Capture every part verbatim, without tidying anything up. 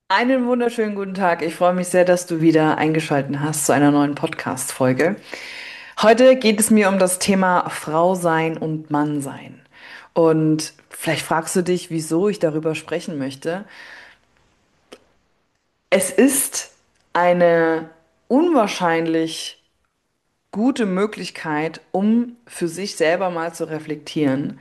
Einen wunderschönen guten Tag. Ich freue mich sehr, dass du wieder eingeschaltet hast zu einer neuen Podcast-Folge. Heute geht es mir um das Thema Frau sein und Mann sein. Und vielleicht fragst du dich, wieso ich darüber sprechen möchte. Es ist eine unwahrscheinlich gute Möglichkeit, um für sich selber mal zu reflektieren,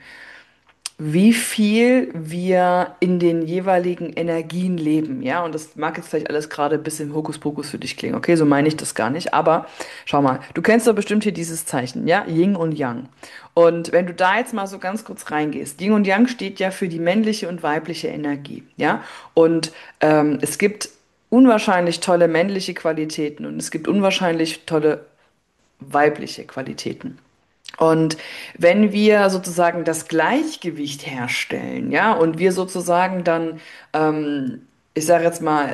wie viel wir in den jeweiligen Energien leben, ja, und das mag jetzt vielleicht alles gerade ein bisschen Hokuspokus für dich klingen, okay, so meine ich das gar nicht, aber schau mal, du kennst doch bestimmt hier dieses Zeichen, ja, Yin und Yang. Und wenn du da jetzt mal so ganz kurz reingehst, Yin und Yang steht ja für die männliche und weibliche Energie, ja, und ähm, es gibt unwahrscheinlich tolle männliche Qualitäten und es gibt unwahrscheinlich tolle weibliche Qualitäten. Und wenn wir sozusagen das Gleichgewicht herstellen, ja, und wir sozusagen dann, ähm, ich sage jetzt mal,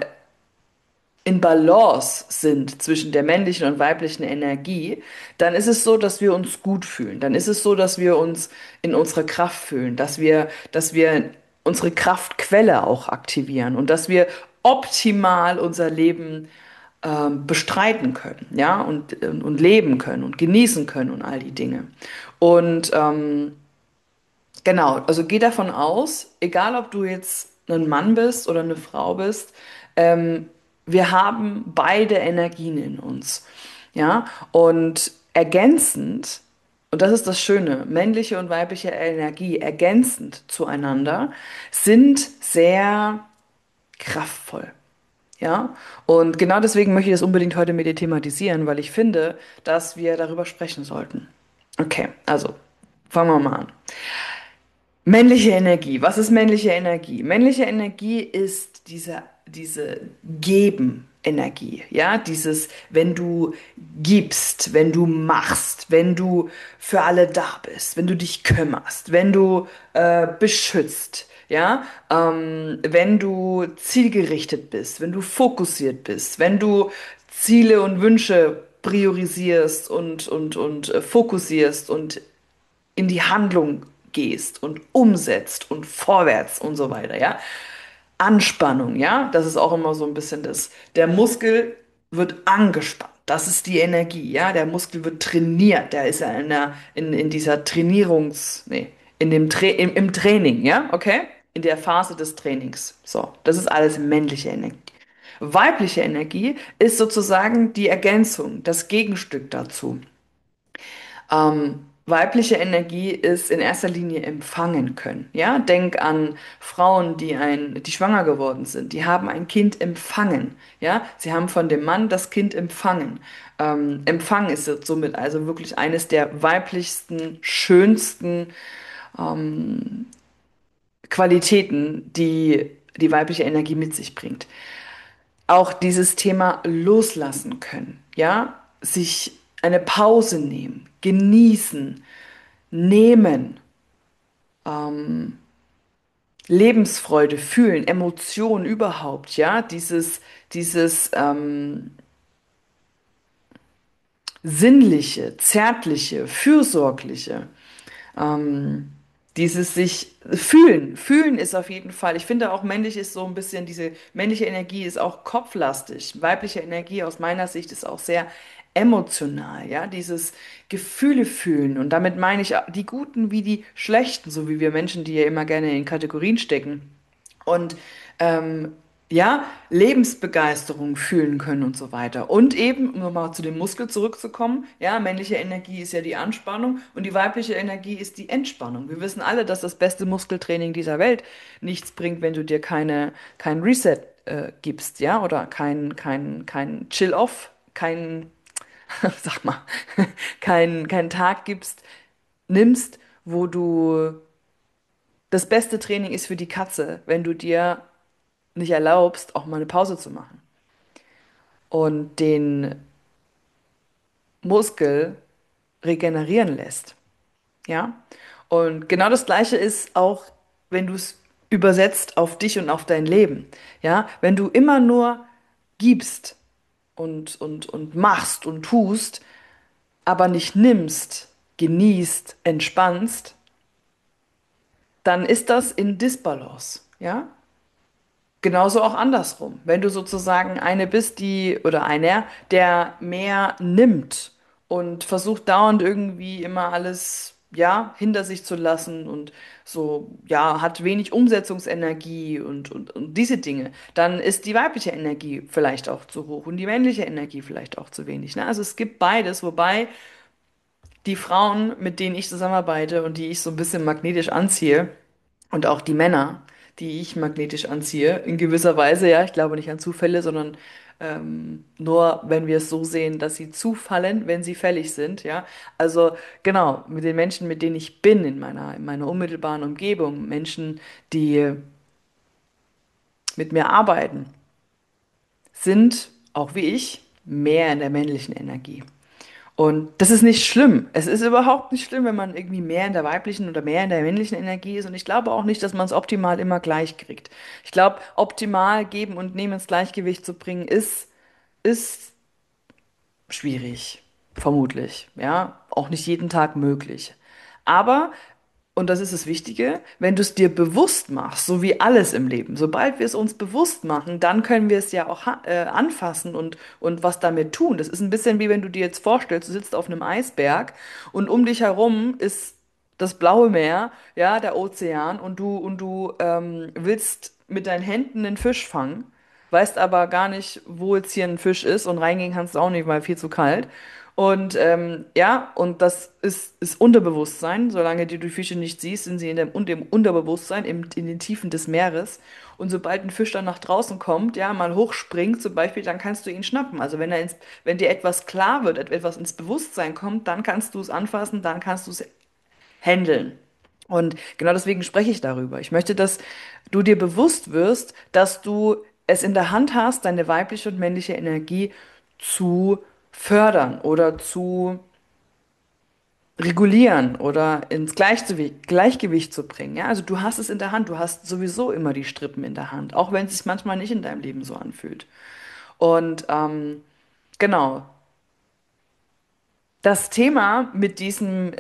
in Balance sind zwischen der männlichen und weiblichen Energie, dann ist es so, dass wir uns gut fühlen. Dann ist es so, dass wir uns in unserer Kraft fühlen, dass wir, dass wir unsere Kraftquelle auch aktivieren und dass wir optimal unser Leben ähm, bestreiten können, ja, und, und, und leben können und genießen können und all die Dinge. Und ähm, genau, also geh davon aus, egal ob du jetzt ein Mann bist oder eine Frau bist, ähm, wir haben beide Energien in uns, ja, und ergänzend, und das ist das Schöne, männliche und weibliche Energie ergänzend zueinander sind sehr kraftvoll. Ja, und genau deswegen möchte ich das unbedingt heute mit dir thematisieren, weil ich finde, dass wir darüber sprechen sollten. Okay, also fangen wir mal an. Männliche Energie. Was ist männliche Energie? Männliche Energie ist diese, diese Geben-Energie. Ja, dieses, wenn du gibst, wenn du machst, wenn du für alle da bist, wenn du dich kümmerst, wenn du äh, beschützt, ja, ähm, wenn du zielgerichtet bist, wenn du fokussiert bist, wenn du Ziele und Wünsche priorisierst und, und, und äh, fokussierst und in die Handlung gehst und umsetzt und vorwärts und so weiter, ja. Anspannung, ja, das ist auch immer so ein bisschen das. Der Muskel wird angespannt. Das ist die Energie, ja. Der Muskel wird trainiert. Der ist ja in der, in, in dieser Trainierungs, nee, in dem Tra im, im Training, ja, okay? In der Phase des Trainings. So, das ist alles männliche Energie. Weibliche Energie ist sozusagen die Ergänzung, das Gegenstück dazu. Ähm, weibliche Energie ist in erster Linie empfangen können. Ja, denk an Frauen, die ein, die schwanger geworden sind. Die haben ein Kind empfangen. Ja, sie haben von dem Mann das Kind empfangen. Ähm, Empfang ist jetzt somit also wirklich eines der weiblichsten, schönsten Qualitäten, die die weibliche Energie mit sich bringt. Auch dieses Thema loslassen können. Ja, sich eine Pause nehmen, genießen, nehmen, Lebensfreude fühlen, Emotionen überhaupt, ja, dieses, dieses ähm, sinnliche, zärtliche, fürsorgliche, dieses sich fühlen. Fühlen ist auf jeden Fall, ich finde auch männlich ist so ein bisschen, diese männliche Energie ist auch kopflastig. Weibliche Energie aus meiner Sicht ist auch sehr emotional, ja, dieses Gefühle fühlen. Und damit meine ich die guten wie die schlechten, so wie wir Menschen, die ja immer gerne in Kategorien stecken. Und ähm, ja, Lebensbegeisterung fühlen können und so weiter. Und eben, um nochmal zu dem Muskel zurückzukommen, ja, männliche Energie ist ja die Anspannung und die weibliche Energie ist die Entspannung. Wir wissen alle, dass das beste Muskeltraining dieser Welt nichts bringt, wenn du dir keine, kein Reset äh, gibst, ja, oder kein, kein, kein Chill-Off, kein, sag mal, kein, kein Tag gibst, nimmst, wo du das beste Training ist für die Katze, wenn du dir nicht erlaubst, auch mal eine Pause zu machen und den Muskel regenerieren lässt. Ja? Und genau das Gleiche ist auch, wenn du es übersetzt auf dich und auf dein Leben. Ja? Wenn du immer nur gibst und, und, und machst und tust, aber nicht nimmst, genießt, entspannst, dann ist das in Disbalance. Ja? Genauso auch andersrum. Wenn du sozusagen eine bist, die oder einer, der mehr nimmt und versucht dauernd irgendwie immer alles, ja, hinter sich zu lassen und so, ja, hat wenig Umsetzungsenergie und, und, und diese Dinge, dann ist die weibliche Energie vielleicht auch zu hoch und die männliche Energie vielleicht auch zu wenig, ne? Also es gibt beides, wobei die Frauen, mit denen ich zusammenarbeite und die ich so ein bisschen magnetisch anziehe, und auch die Männer, die ich magnetisch anziehe, in gewisser Weise, ja, ich glaube nicht an Zufälle, sondern ähm, nur, wenn wir es so sehen, dass sie zufallen, wenn sie fällig sind, ja. Also genau, mit den Menschen, mit denen ich bin in meiner, in meiner unmittelbaren Umgebung, Menschen, die mit mir arbeiten, sind, auch wie ich, mehr in der männlichen Energie. Und das ist nicht schlimm. Es ist überhaupt nicht schlimm, wenn man irgendwie mehr in der weiblichen oder mehr in der männlichen Energie ist. Und ich glaube auch nicht, dass man es optimal immer gleich kriegt. Ich glaube, optimal geben und nehmen ins Gleichgewicht zu bringen, ist, ist schwierig. Vermutlich. Ja, auch nicht jeden Tag möglich. Aber und das ist das Wichtige, wenn du es dir bewusst machst, so wie alles im Leben, sobald wir es uns bewusst machen, dann können wir es ja auch ha- äh, anfassen und, und was damit tun. Das ist ein bisschen wie wenn du dir jetzt vorstellst, du sitzt auf einem Eisberg und um dich herum ist das blaue Meer, ja, der Ozean und du, und du ähm, willst mit deinen Händen einen Fisch fangen, weißt aber gar nicht, wo jetzt hier ein Fisch ist und reingehen kannst du auch nicht, weil viel zu kalt. Und ähm, ja, und das ist, ist Unterbewusstsein. Solange du die Fische nicht siehst, sind sie in dem, und im Unterbewusstsein, im, in den Tiefen des Meeres. Und sobald ein Fisch dann nach draußen kommt, ja, mal hochspringt zum Beispiel, dann kannst du ihn schnappen. Also wenn er ins, wenn dir etwas klar wird, et- etwas ins Bewusstsein kommt, dann kannst du es anfassen, dann kannst du es handeln. Und genau deswegen spreche ich darüber. Ich möchte, dass du dir bewusst wirst, dass du es in der Hand hast, deine weibliche und männliche Energie zu fördern oder zu regulieren oder ins Gleichgewicht, Gleichgewicht zu bringen. Ja, also du hast es in der Hand, du hast sowieso immer die Strippen in der Hand, auch wenn es sich manchmal nicht in deinem Leben so anfühlt. Und ähm, genau, das Thema mit diesem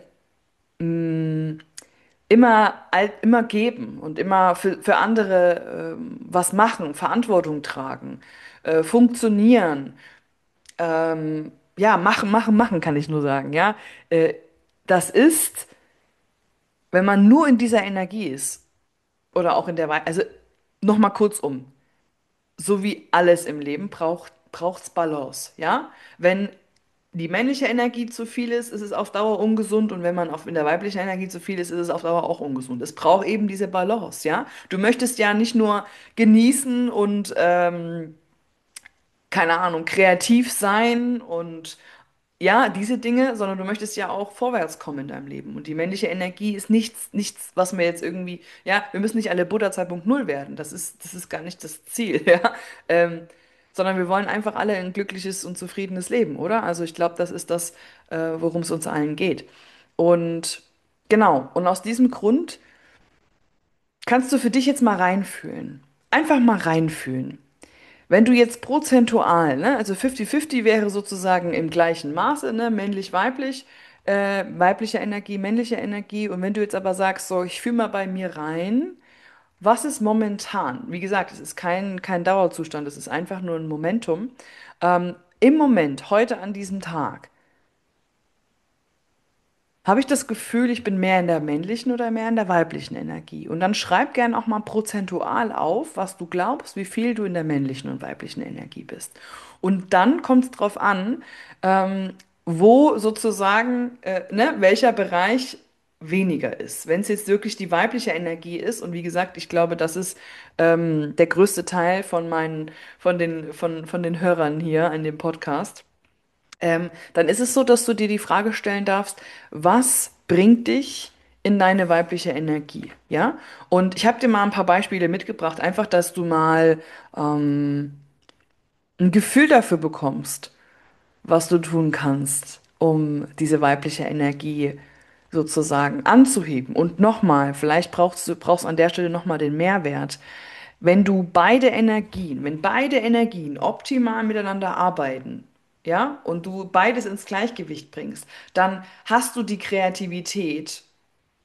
immer, all- immer geben und immer für, für andere ähm, was machen, Verantwortung tragen, äh, funktionieren, ähm, ja, machen, machen, machen, kann ich nur sagen, ja. Äh, das ist, wenn man nur in dieser Energie ist oder auch in der Weise, also nochmal kurz um, so wie alles im Leben braucht, braucht's Balance, ja. Wenn die männliche Energie zu viel ist, ist es auf Dauer ungesund und wenn man auf, in der weiblichen Energie zu viel ist, ist es auf Dauer auch ungesund. Es braucht eben diese Balance, ja. Du möchtest ja nicht nur genießen und ähm, keine Ahnung, kreativ sein und ja, diese Dinge, sondern du möchtest ja auch vorwärts kommen in deinem Leben. Und die männliche Energie ist nichts, nichts, was wir jetzt irgendwie, ja, wir müssen nicht alle Buddha zwei Punkt null werden. Das ist, das ist gar nicht das Ziel, ja. Ähm, sondern wir wollen einfach alle ein glückliches und zufriedenes Leben, oder? Also ich glaube, das ist das, äh, worum es uns allen geht. Und genau, und aus diesem Grund kannst du für dich jetzt mal reinfühlen. Einfach mal reinfühlen. Wenn du jetzt prozentual, ne, also fünfzig fünfzig wäre sozusagen im gleichen Maße, ne, männlich-weiblich, äh, weibliche Energie, männliche Energie. Und wenn du jetzt aber sagst, so, ich fühle mal bei mir rein, was ist momentan? Wie gesagt, es ist kein, kein Dauerzustand, es ist einfach nur ein Momentum. Ähm, im Moment, heute an diesem Tag, habe ich das Gefühl, ich bin mehr in der männlichen oder mehr in der weiblichen Energie? Und dann schreib gern auch mal prozentual auf, was du glaubst, wie viel du in der männlichen und weiblichen Energie bist. Und dann kommt es drauf an, ähm, wo sozusagen, äh, ne, welcher Bereich weniger ist. Wenn es jetzt wirklich die weibliche Energie ist, und wie gesagt, ich glaube, das ist ähm, der größte Teil von meinen, von den, von, von den Hörern hier an dem Podcast, ähm, dann ist es so, dass du dir die Frage stellen darfst, was bringt dich in deine weibliche Energie? Ja? Und ich habe dir mal ein paar Beispiele mitgebracht, einfach, dass du mal ähm, ein Gefühl dafür bekommst, was du tun kannst, um diese weibliche Energie sozusagen anzuheben. Und nochmal, vielleicht brauchst du brauchst an der Stelle nochmal den Mehrwert. Wenn du beide Energien, wenn beide Energien optimal miteinander arbeiten, ja, und du beides ins Gleichgewicht bringst, dann hast du die Kreativität,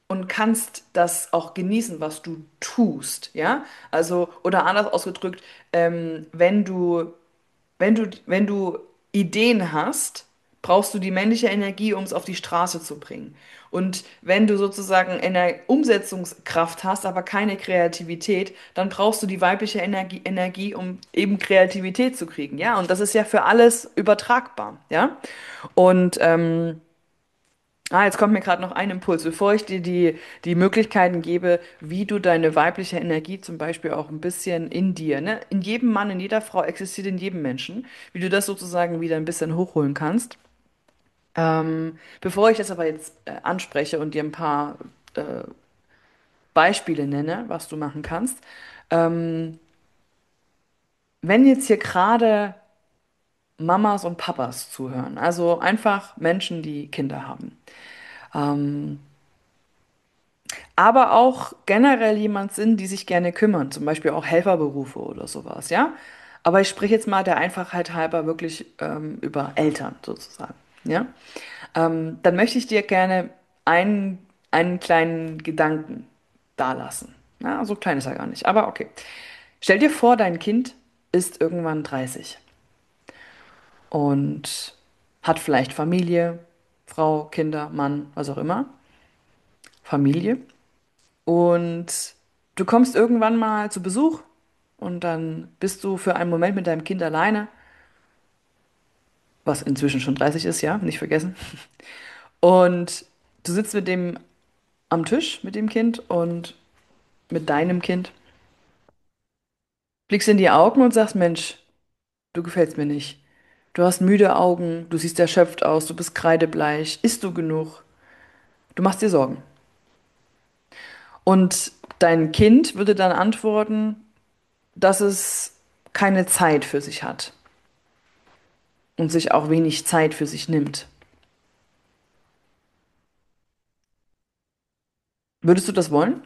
und kannst das auch genießen, was du tust, ja? Also, oder anders ausgedrückt, ähm, wenn du wenn du, wenn du Ideen hast, brauchst du die männliche Energie, um es auf die Straße zu bringen. Und wenn du sozusagen eine Umsetzungskraft hast, aber keine Kreativität, dann brauchst du die weibliche Energie, Energie, um eben Kreativität zu kriegen. Ja, und das ist ja für alles übertragbar. Ja, und ähm, Ah, jetzt kommt mir gerade noch ein Impuls, bevor ich dir die, die Möglichkeiten gebe, wie du deine weibliche Energie zum Beispiel auch ein bisschen in dir, ne, in jedem Mann, in jeder Frau existiert in jedem Menschen, wie du das sozusagen wieder ein bisschen hochholen kannst. Ähm, bevor ich das aber jetzt äh, anspreche und dir ein paar äh, Beispiele nenne, was du machen kannst, ähm, wenn jetzt hier gerade Mamas und Papas zuhören, also einfach Menschen, die Kinder haben. Ähm, aber auch generell jemand sind, die sich gerne kümmern, zum Beispiel auch Helferberufe oder sowas, ja. Aber ich spreche jetzt mal der Einfachheit halber wirklich ähm, über Eltern sozusagen, ja. Ähm, dann möchte ich dir gerne einen, einen kleinen Gedanken dalassen. Ja, so klein ist er gar nicht, aber okay. Stell dir vor, dein Kind ist irgendwann dreißig und hat vielleicht Familie, Frau, Kinder, Mann, was auch immer, Familie. Und du kommst irgendwann mal zu Besuch und dann bist du für einen Moment mit deinem Kind alleine, was inzwischen schon dreißig ist, ja, nicht vergessen. Und du sitzt mit dem am Tisch, mit dem Kind und mit deinem Kind, blickst in die Augen und sagst, Mensch, du gefällst mir nicht. Du hast müde Augen, du siehst erschöpft aus, du bist kreidebleich, isst du genug? Du machst dir Sorgen. Und dein Kind würde dann antworten, dass es keine Zeit für sich hat und sich auch wenig Zeit für sich nimmt. Würdest du das wollen?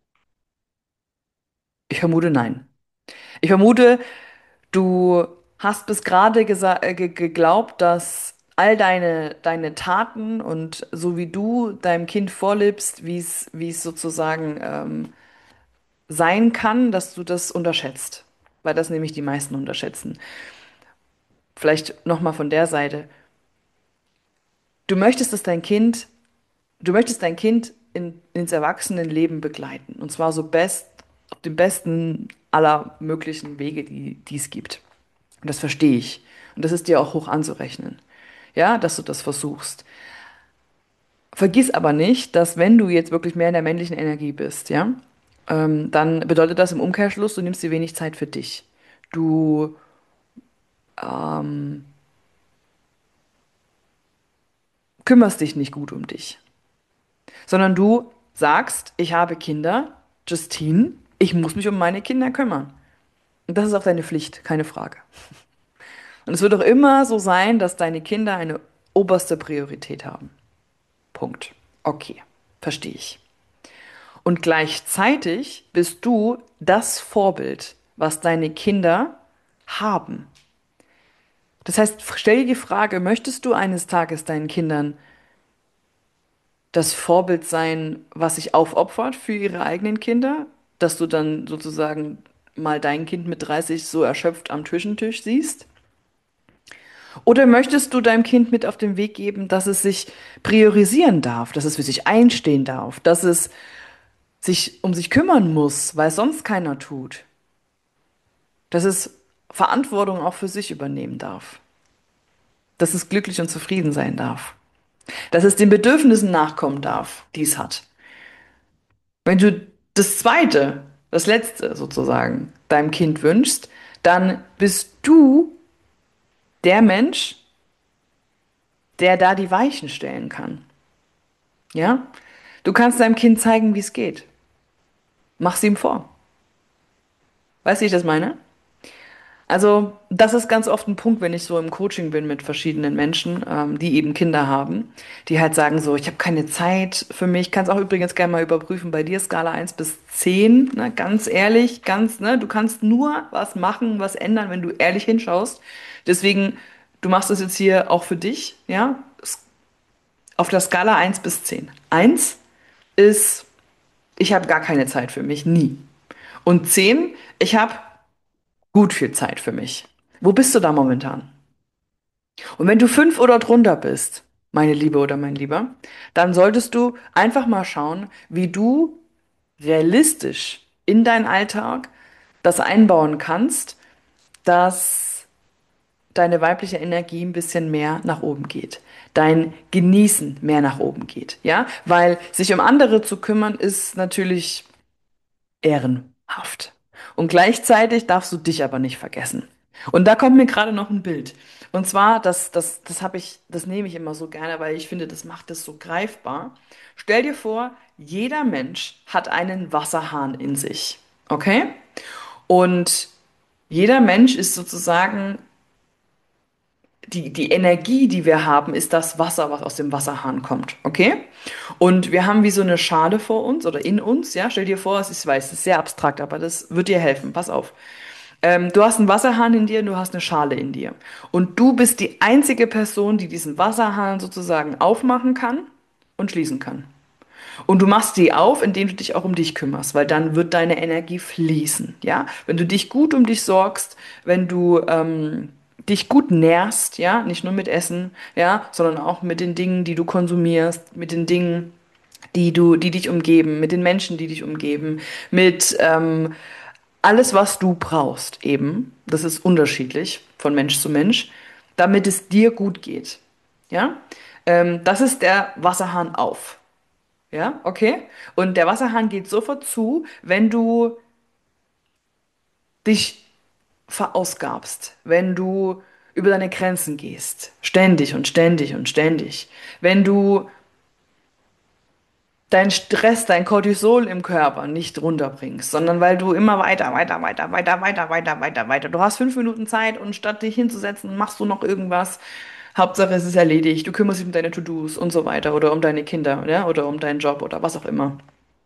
Ich vermute nein. Ich vermute, du hast bis gerade gesa- äh, ge geglaubt, dass all deine, deine Taten und so wie du deinem Kind vorlebst, wie es, wie es sozusagen ähm, sein kann, dass du das unterschätzt. Weil das nämlich die meisten unterschätzen. Vielleicht nochmal von der Seite. Du möchtest, dass dein Kind Du möchtest dein Kind in, ins Erwachsenenleben begleiten. Und zwar so best, auf dem besten aller möglichen Wege, die, die es gibt. Und das verstehe ich. Und das ist dir auch hoch anzurechnen. Ja, dass du das versuchst. Vergiss aber nicht, dass wenn du jetzt wirklich mehr in der männlichen Energie bist, ja, ähm, dann bedeutet das im Umkehrschluss, du nimmst dir wenig Zeit für dich. Du ähm, kümmerst dich nicht gut um dich, sondern du sagst, ich habe Kinder, Justine, ich muss mich um meine Kinder kümmern. Und das ist auch deine Pflicht, keine Frage. Und es wird auch immer so sein, dass deine Kinder eine oberste Priorität haben. Punkt. Okay, verstehe ich. Und gleichzeitig bist du das Vorbild, was deine Kinder haben. Das heißt, stell dir die Frage, möchtest du eines Tages deinen Kindern das Vorbild sein, was sich aufopfert für ihre eigenen Kinder, dass du dann sozusagen mal dein Kind mit dreißig so erschöpft am Küchentisch siehst? Oder möchtest du deinem Kind mit auf den Weg geben, dass es sich priorisieren darf, dass es für sich einstehen darf, dass es sich um sich kümmern muss, weil es sonst keiner tut, dass es Verantwortung auch für sich übernehmen darf, dass es glücklich und zufrieden sein darf, dass es den Bedürfnissen nachkommen darf, die es hat? Wenn du das Zweite, das Letzte sozusagen deinem Kind wünschst, dann bist du der Mensch, der da die Weichen stellen kann. Ja? Du kannst deinem Kind zeigen, wie es geht. Mach's ihm vor. Weißt du, wie ich das meine? Also, das ist ganz oft ein Punkt, wenn ich so im Coaching bin mit verschiedenen Menschen, ähm, die eben Kinder haben, die halt sagen so, ich habe keine Zeit für mich. Kannst auch übrigens gerne mal überprüfen bei dir, Skala eins bis zehn, ne? Ganz ehrlich, ganz, ne? Du kannst nur was machen, was ändern, wenn du ehrlich hinschaust. Deswegen, du machst das jetzt hier auch für dich, ja? Auf der Skala eins bis zehn. Eins, ist, ich habe gar keine Zeit für mich, nie. Und zehn, ich habe gut viel Zeit für mich. Wo bist du da momentan? Und wenn du fünf oder drunter bist, meine Liebe oder mein Lieber, dann solltest du einfach mal schauen, wie du realistisch in deinen Alltag das einbauen kannst, dass deine weibliche Energie ein bisschen mehr nach oben geht, dein Genießen mehr nach oben geht, ja? Weil sich um andere zu kümmern ist natürlich ehrenhaft. Und gleichzeitig darfst du dich aber nicht vergessen. Und da kommt mir gerade noch ein Bild. Und zwar, das, das, das habe ich, das nehme ich immer so gerne, weil ich finde, das macht es so greifbar. Stell dir vor, jeder Mensch hat einen Wasserhahn in sich. Okay? Und jeder Mensch ist sozusagen die, die Energie, die wir haben, ist das Wasser, was aus dem Wasserhahn kommt. Okay? Und wir haben wie so eine Schale vor uns oder in uns. Ja, stell dir vor, es ist, ich weiß, es ist sehr abstrakt, aber das wird dir helfen. Pass auf. Ähm, du hast einen Wasserhahn in dir, und du hast eine Schale in dir. Und du bist die einzige Person, die diesen Wasserhahn sozusagen aufmachen kann und schließen kann. Und du machst die auf, indem du dich auch um dich kümmerst, weil dann wird deine Energie fließen, ja? Wenn du dich gut um dich sorgst, wenn du ähm, dich gut nährst, ja, nicht nur mit Essen, ja, sondern auch mit den Dingen, die du konsumierst, mit den Dingen, die du, die dich umgeben, mit den Menschen, die dich umgeben, mit ähm, alles, was du brauchst, eben. Das ist unterschiedlich von Mensch zu Mensch, damit es dir gut geht, ja? Ähm, das ist der Wasserhahn auf. Ja, okay. Und der Wasserhahn geht sofort zu, wenn du dich verausgabst, wenn du über deine Grenzen gehst, ständig und ständig und ständig, wenn du deinen Stress, dein Cortisol im Körper nicht runterbringst, sondern weil du immer weiter, weiter, weiter, weiter, weiter, weiter, weiter, weiter. Du hast fünf Minuten Zeit und statt dich hinzusetzen, machst du noch irgendwas. Hauptsache es ist erledigt. Du kümmerst dich um deine To-Dos und so weiter oder um deine Kinder, ja, oder um deinen Job oder was auch immer.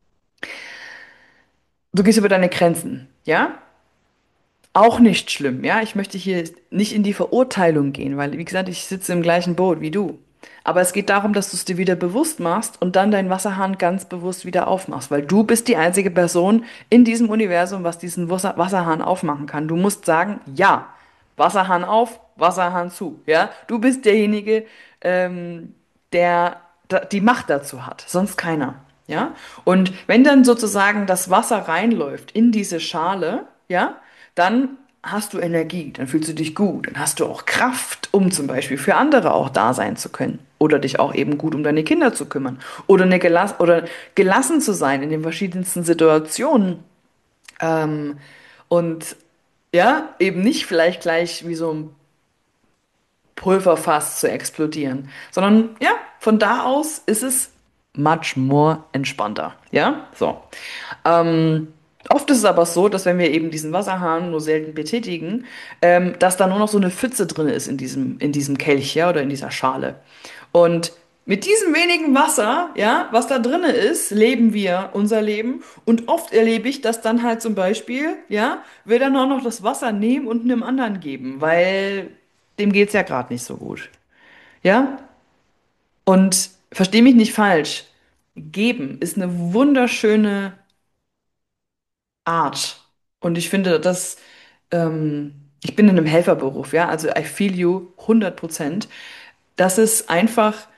Du gehst über deine Grenzen, ja? Auch nicht schlimm, ja. Ich möchte hier nicht in die Verurteilung gehen, weil, wie gesagt, ich sitze im gleichen Boot wie du. Aber es geht darum, dass du es dir wieder bewusst machst und dann deinen Wasserhahn ganz bewusst wieder aufmachst, weil du bist die einzige Person in diesem Universum, was diesen Wasser Wasserhahn aufmachen kann. Du musst sagen, ja, Wasserhahn auf, Wasserhahn zu, ja. Du bist derjenige, ähm, der da- die Macht dazu hat, sonst keiner, ja. Und wenn dann sozusagen das Wasser reinläuft in diese Schale, ja, dann hast du Energie, dann fühlst du dich gut, dann hast du auch Kraft, um zum Beispiel für andere auch da sein zu können oder dich auch eben gut um deine Kinder zu kümmern oder, eine gelass oder gelassen zu sein in den verschiedensten Situationen ähm, und ja, eben nicht vielleicht gleich wie so ein Pulverfass zu explodieren, sondern ja, von da aus ist es much more entspannter. Ja, so. Ähm, Oft ist es aber so, dass wenn wir eben diesen Wasserhahn nur selten betätigen, ähm, dass da nur noch so eine Pfütze drin ist in diesem, in diesem Kelch, ja, oder in dieser Schale. Und mit diesem wenigen Wasser, ja, was da drinne ist, leben wir unser Leben. Und oft erlebe ich, dass dann halt zum Beispiel, ja, wir dann auch noch das Wasser nehmen und einem anderen geben, weil dem geht's ja gerade nicht so gut. Ja? Und versteh mich nicht falsch. Geben ist eine wunderschöne Art. Und ich finde, dass ähm, ich bin in einem Helferberuf, ja, also I feel you hundert Prozent. Das ist einfach,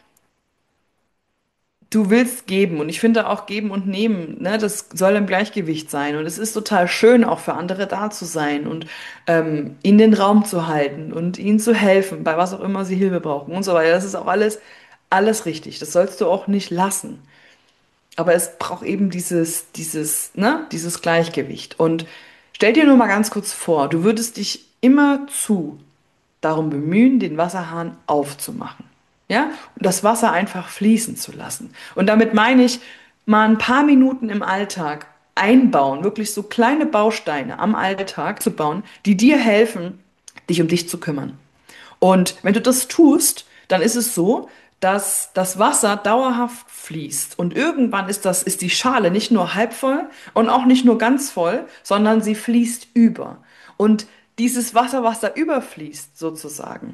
du willst geben und ich finde auch geben und nehmen, ne, das soll im Gleichgewicht sein. Und es ist total schön, auch für andere da zu sein und ähm, ihnen den Raum zu halten und ihnen zu helfen, bei was auch immer sie Hilfe brauchen und so weiter. Das ist auch alles, alles richtig. Das sollst du auch nicht lassen. Aber es braucht eben dieses, dieses, ne, dieses Gleichgewicht. Und stell dir nur mal ganz kurz vor, du würdest dich immer zu darum bemühen, den Wasserhahn aufzumachen. Ja? Und das Wasser einfach fließen zu lassen. Und damit meine ich, mal ein paar Minuten im Alltag einbauen, wirklich so kleine Bausteine am Alltag zu bauen, die dir helfen, dich um dich zu kümmern. Und wenn du das tust, dann ist es so, dass das Wasser dauerhaft fließt. Und irgendwann ist das, ist die Schale nicht nur halb voll und auch nicht nur ganz voll, sondern sie fließt über. Und dieses Wasser, was da überfließt, sozusagen,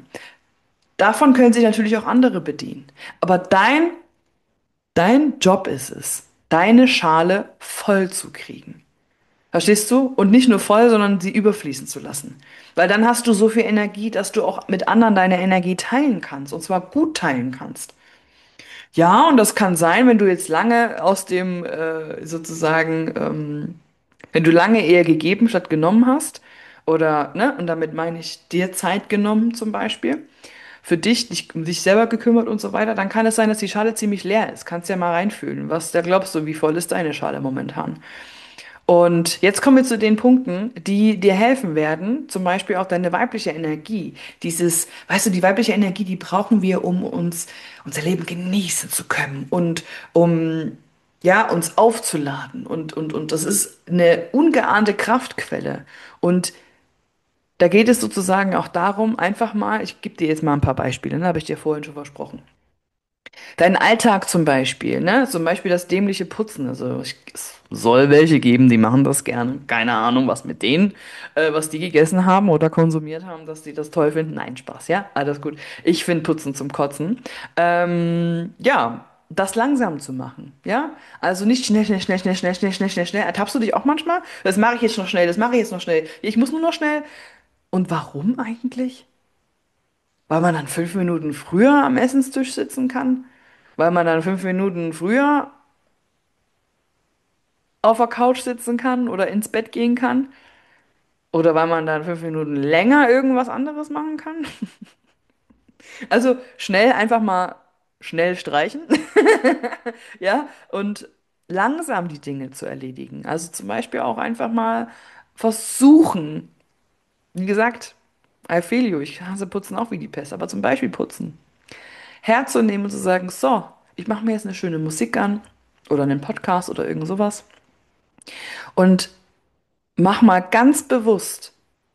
davon können sich natürlich auch andere bedienen. Aber dein, dein Job ist es, deine Schale voll zu kriegen. Verstehst du? Und nicht nur voll, sondern sie überfließen zu lassen. Weil dann hast du so viel Energie, dass du auch mit anderen deine Energie teilen kannst. Und zwar gut teilen kannst. Ja, und das kann sein, wenn du jetzt lange aus dem äh, sozusagen, ähm, wenn du lange eher gegeben statt genommen hast, oder, ne, und damit meine ich dir Zeit genommen zum Beispiel, für dich, dich um dich selber gekümmert und so weiter, dann kann es sein, dass die Schale ziemlich leer ist. Kannst ja mal reinfühlen. Was, da glaubst du, wie voll ist deine Schale momentan? Und jetzt kommen wir zu den Punkten, die dir helfen werden, zum Beispiel auch deine weibliche Energie. Dieses, weißt du, die weibliche Energie, die brauchen wir, um uns unser Leben genießen zu können und um ja, uns aufzuladen. Und, und, und das ist eine ungeahnte Kraftquelle. Und da geht es sozusagen auch darum, einfach mal, ich gebe dir jetzt mal ein paar Beispiele, ne, habe ich dir vorhin schon versprochen. Dein Alltag zum Beispiel, ne? Zum Beispiel das dämliche Putzen. Also ich, es soll welche geben, die machen das gerne. Keine Ahnung, was mit denen, äh, was die gegessen haben oder konsumiert haben, dass die das toll finden. Nein, Spaß, ja? Alles gut. Ich finde Putzen zum Kotzen. Ähm, ja, das langsam zu machen, ja? Also nicht schnell, schnell, schnell, schnell, schnell, schnell, schnell, schnell, schnell. Ertappst du dich auch manchmal? Das mache ich jetzt noch schnell, das mache ich jetzt noch schnell. Ich muss nur noch schnell. Und warum eigentlich? Weil man dann fünf Minuten früher am Essenstisch sitzen kann? Weil man dann fünf Minuten früher auf der Couch sitzen kann oder ins Bett gehen kann? Oder weil man dann fünf Minuten länger irgendwas anderes machen kann? Also schnell einfach mal schnell streichen, ja, und langsam die Dinge zu erledigen. Also zum Beispiel auch einfach mal versuchen, wie gesagt, I feel you, ich hasse Putzen auch wie die Pest, aber zum Beispiel putzen. Herzunehmen und zu sagen, so, ich mache mir jetzt eine schöne Musik an oder einen Podcast oder irgend sowas und mach mal ganz bewusst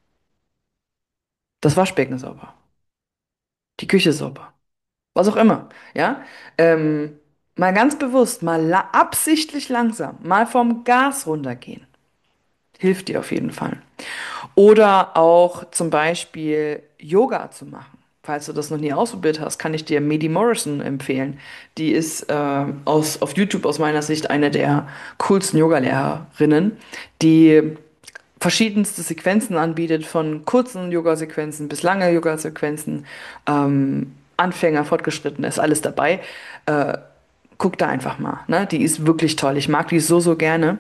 das Waschbecken sauber, die Küche sauber, was auch immer, ja? Ähm, mal ganz bewusst, mal la absichtlich langsam, mal vom Gas runtergehen. Hilft dir auf jeden Fall. Oder auch zum Beispiel Yoga zu machen. Falls du das noch nie ausprobiert hast, kann ich dir Medi Morrison empfehlen. Die ist äh, aus, auf YouTube aus meiner Sicht eine der coolsten Yogalehrerinnen, die verschiedenste Sequenzen anbietet, von kurzen Yoga-Sequenzen bis lange Yoga-Sequenzen. Ähm, Anfänger, Fortgeschritten, ist alles dabei. Äh, guck da einfach mal, ne? Die ist wirklich toll. Ich mag die so, so gerne.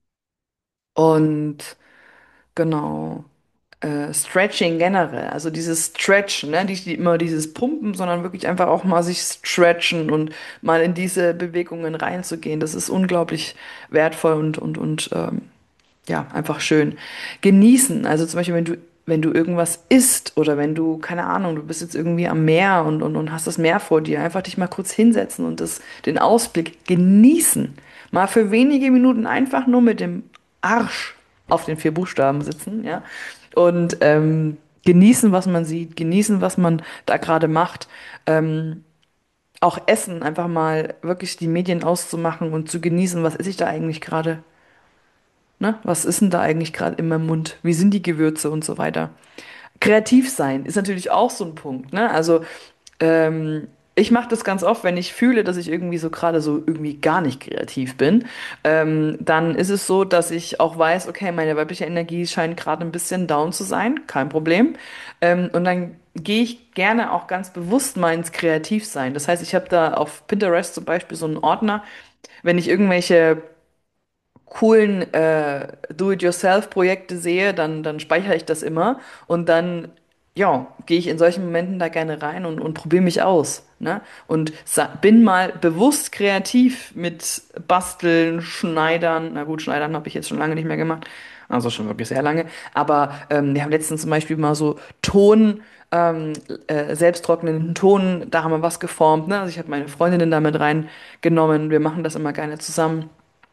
Und genau. Äh, Stretching generell, also dieses Stretchen, ne? Nicht immer dieses Pumpen, sondern wirklich einfach auch mal sich stretchen und mal in diese Bewegungen reinzugehen. Das ist unglaublich wertvoll und, und, und ähm, ja, einfach schön. Genießen, also zum Beispiel, wenn du, wenn du irgendwas isst oder wenn du, keine Ahnung, du bist jetzt irgendwie am Meer und, und, und hast das Meer vor dir, einfach dich mal kurz hinsetzen und das, den Ausblick genießen. Mal für wenige Minuten einfach nur mit dem Arsch auf den vier Buchstaben sitzen, ja. Und ähm, genießen, was man sieht, genießen, was man da gerade macht. Ähm, auch essen, einfach mal wirklich die Medien auszumachen und zu genießen, was esse ich da eigentlich gerade? Ne? Was ist denn da eigentlich gerade in meinem Mund? Wie sind die Gewürze und so weiter? Kreativ sein ist natürlich auch so ein Punkt, ne? Also ähm, ich mache das ganz oft, wenn ich fühle, dass ich irgendwie so gerade so irgendwie gar nicht kreativ bin, ähm, dann ist es so, dass ich auch weiß, okay, meine weibliche Energie scheint gerade ein bisschen down zu sein, kein Problem. Ähm, und dann gehe ich gerne auch ganz bewusst mal ins Kreativsein. Das heißt, ich habe da auf Pinterest zum Beispiel so einen Ordner, wenn ich irgendwelche coolen äh, Do-it-yourself-Projekte sehe, dann, dann speichere ich das immer und dann, ja, gehe ich in solchen Momenten da gerne rein und, und probiere mich aus, ne? Und sa- bin mal bewusst kreativ mit Basteln, Schneidern. Na gut, Schneidern habe ich jetzt schon lange nicht mehr gemacht, also schon wirklich sehr lange. Aber ähm, wir haben letztens zum Beispiel mal so Ton, ähm, äh, selbsttrocknenden Ton, da haben wir was geformt, ne? Also ich habe meine Freundinnen damit reingenommen. Wir machen das immer gerne zusammen.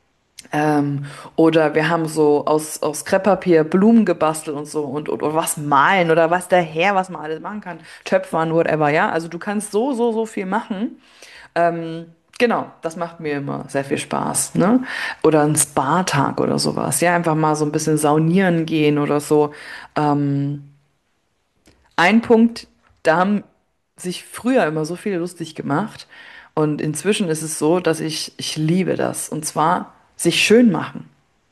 Ähm, oder wir haben so aus, aus Krepppapier Blumen gebastelt und so und, und, oder was malen oder was daher, was man alles machen kann. Töpfern, whatever, ja. Also du kannst so, so, so viel machen. Ähm, genau, das macht mir immer sehr viel Spaß, ne? Oder ein Spa-Tag oder sowas. Ja, einfach mal so ein bisschen saunieren gehen oder so. Ähm, ein Punkt, da haben sich früher immer so viele lustig gemacht. Und inzwischen ist es so, dass ich, ich liebe das. Und zwar sich schön machen.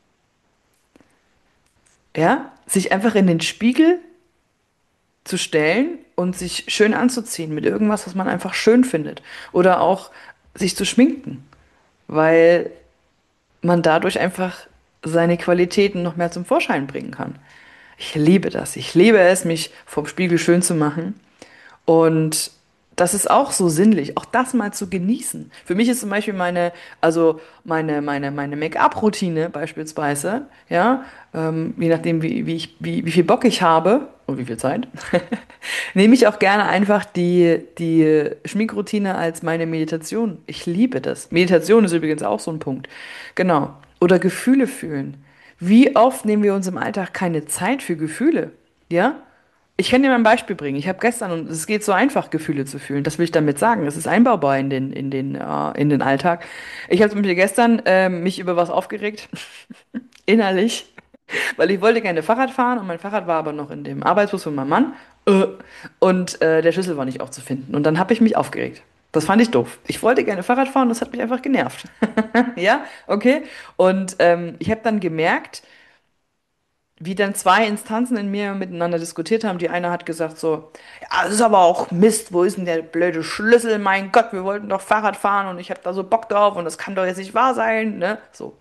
Ja? Sich einfach in den Spiegel zu stellen und sich schön anzuziehen mit irgendwas, was man einfach schön findet. Oder auch sich zu schminken, weil man dadurch einfach seine Qualitäten noch mehr zum Vorschein bringen kann. Ich liebe das. Ich liebe es, mich vom Spiegel schön zu machen. Und das ist auch so sinnlich, auch das mal zu genießen. Für mich ist zum Beispiel meine, also meine, meine, meine Make-up-Routine beispielsweise, ja, ähm, je nachdem, wie, wie ich, wie, wie viel Bock ich habe und wie viel Zeit, nehme ich auch gerne einfach die, die Schminkroutine als meine Meditation. Ich liebe das. Meditation ist übrigens auch so ein Punkt. Genau. Oder Gefühle fühlen. Wie oft nehmen wir uns im Alltag keine Zeit für Gefühle? Ja? Ich kann dir mal ein Beispiel bringen. Ich habe gestern, und es geht so einfach, Gefühle zu fühlen. Das will ich damit sagen. Es ist einbaubar in den, in den, äh, in den Alltag. Ich habe zum Beispiel gestern ähm, mich über was aufgeregt, innerlich, weil ich wollte gerne Fahrrad fahren und mein Fahrrad war aber noch in dem Arbeitsbus von meinem Mann. Äh, und äh, der Schlüssel war nicht aufzufinden. Und dann habe ich mich aufgeregt. Das fand ich doof. Ich wollte gerne Fahrrad fahren, das hat mich einfach genervt. Ja, okay. Und ähm, ich habe dann gemerkt, wie dann zwei Instanzen in mir miteinander diskutiert haben. Die eine hat gesagt so, ja, das ist aber auch Mist, wo ist denn der blöde Schlüssel? Mein Gott, wir wollten doch Fahrrad fahren und ich habe da so Bock drauf und das kann doch jetzt nicht wahr sein, ne? So.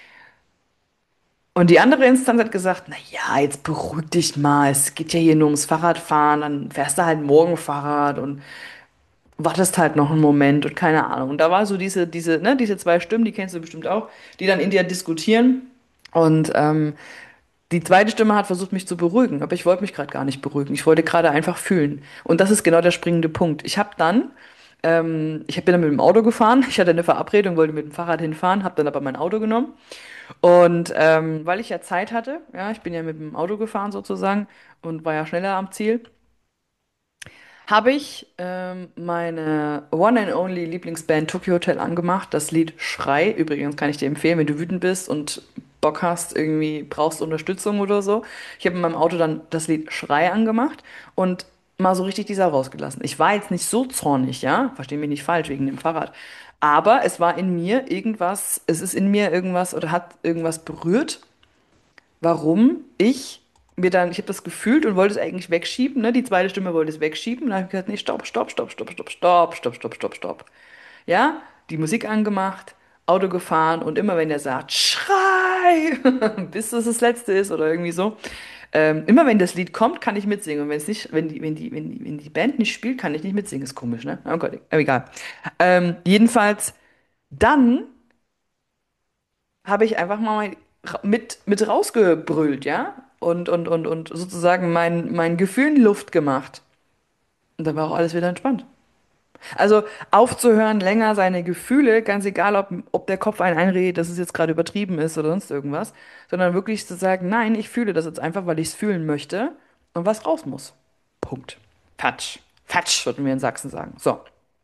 Und die andere Instanz hat gesagt, na ja, jetzt beruhig dich mal, es geht ja hier nur ums Fahrradfahren, dann fährst du halt morgen Fahrrad und wartest halt noch einen Moment und keine Ahnung. Und da war so diese, diese, ne, diese zwei Stimmen, die kennst du bestimmt auch, die dann in dir diskutieren. Und ähm, die zweite Stimme hat versucht, mich zu beruhigen, aber ich wollte mich gerade gar nicht beruhigen. Ich wollte gerade einfach fühlen. Und das ist genau der springende Punkt. Ich habe dann, ähm, ich bin dann mit dem Auto gefahren. Ich hatte eine Verabredung, wollte mit dem Fahrrad hinfahren, habe dann aber mein Auto genommen. Und ähm, weil ich ja Zeit hatte, ja, ich bin ja mit dem Auto gefahren sozusagen und war ja schneller am Ziel, habe ich ähm, meine One and Only Lieblingsband Tokyo Hotel angemacht. Das Lied Schrei. Übrigens kann ich dir empfehlen, wenn du wütend bist und Bock hast, irgendwie brauchst Unterstützung oder so. Ich habe in meinem Auto dann das Lied Schrei angemacht und mal so richtig die Sau rausgelassen. Ich war jetzt nicht so zornig, ja? Versteh mich nicht falsch wegen dem Fahrrad. Aber es war in mir irgendwas, es ist in mir irgendwas oder hat irgendwas berührt, warum ich mir dann, ich habe das gefühlt und wollte es eigentlich wegschieben, ne? Die zweite Stimme wollte es wegschieben. Und dann habe ich gesagt, nee, stopp, stopp, stopp, stopp, stopp, stopp, stopp, stopp, stopp, stopp. Ja, die Musik angemacht, Auto gefahren und immer wenn er sagt, Schrei, bis das das letzte ist oder irgendwie so. Ähm, immer wenn das Lied kommt, kann ich mitsingen. Und wenn es nicht, wenn die, wenn die, wenn die, wenn die Band nicht spielt, kann ich nicht mitsingen. Ist komisch, ne? Oh Gott, aber egal. Ähm, jedenfalls, dann habe ich einfach mal mit, mit rausgebrüllt, ja? Und, und, und, und sozusagen mein, mein Gefühlen Luft gemacht. Und dann war auch alles wieder entspannt. Also aufzuhören, länger seine Gefühle, ganz egal, ob, ob der Kopf einen einredet, dass es jetzt gerade übertrieben ist oder sonst irgendwas, sondern wirklich zu sagen, nein, ich fühle das jetzt einfach, weil ich es fühlen möchte und was raus muss. Punkt. Fatsch. Fatsch, würden wir in Sachsen sagen. So.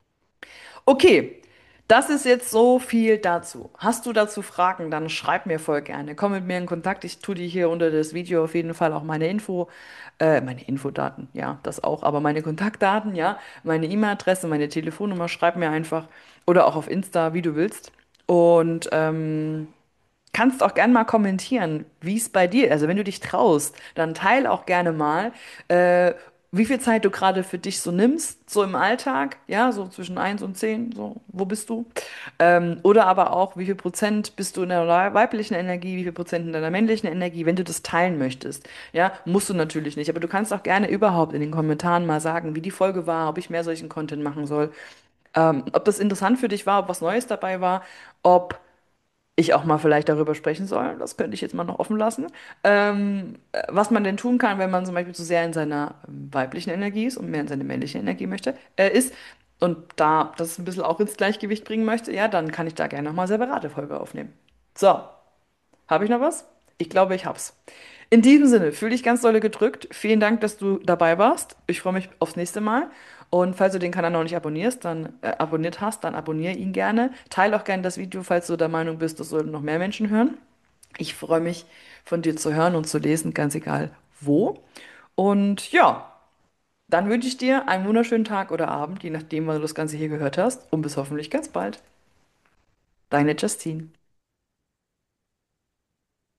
Okay, das ist jetzt so viel dazu. Hast du dazu Fragen, dann schreib mir voll gerne. Komm mit mir in Kontakt. Ich tue dir hier unter das Video auf jeden Fall auch meine Info, äh, meine Infodaten, ja, das auch, aber meine Kontaktdaten, ja, meine E-Mail-Adresse, meine Telefonnummer, schreib mir einfach oder auch auf Insta, wie du willst. Und ähm, kannst auch gerne mal kommentieren, wie es bei dir ist. Also wenn du dich traust, dann teil auch gerne mal, äh, wie viel Zeit du gerade für dich so nimmst, so im Alltag, ja, so zwischen eins und zehn, so, wo bist du? Ähm, oder aber auch, wie viel Prozent bist du in der weiblichen Energie, wie viel Prozent in deiner männlichen Energie, wenn du das teilen möchtest. Ja, musst du natürlich nicht, aber du kannst auch gerne überhaupt in den Kommentaren mal sagen, wie die Folge war, ob ich mehr solchen Content machen soll, ähm, ob das interessant für dich war, ob was Neues dabei war, ob ich auch mal vielleicht darüber sprechen soll, das könnte ich jetzt mal noch offen lassen, ähm, äh, was man denn tun kann, wenn man zum Beispiel zu sehr in seiner ähm, weiblichen Energie ist und mehr in seine männliche Energie möchte, äh, ist und da das ein bisschen auch ins Gleichgewicht bringen möchte, ja, dann kann ich da gerne nochmal separate Folge aufnehmen. So, habe ich noch was? Ich glaube, ich hab's. In diesem Sinne, fühle dich ganz dolle gedrückt. Vielen Dank, dass du dabei warst. Ich freue mich aufs nächste Mal. Und falls du den Kanal noch nicht abonnierst, dann äh, abonniert hast, dann abonniere ihn gerne. Teile auch gerne das Video, falls du der Meinung bist, das sollten noch mehr Menschen hören. Ich freue mich, von dir zu hören und zu lesen, ganz egal wo. Und ja. Dann wünsche ich dir einen wunderschönen Tag oder Abend, je nachdem, wann du das Ganze hier gehört hast. Und bis hoffentlich ganz bald. Deine Justine.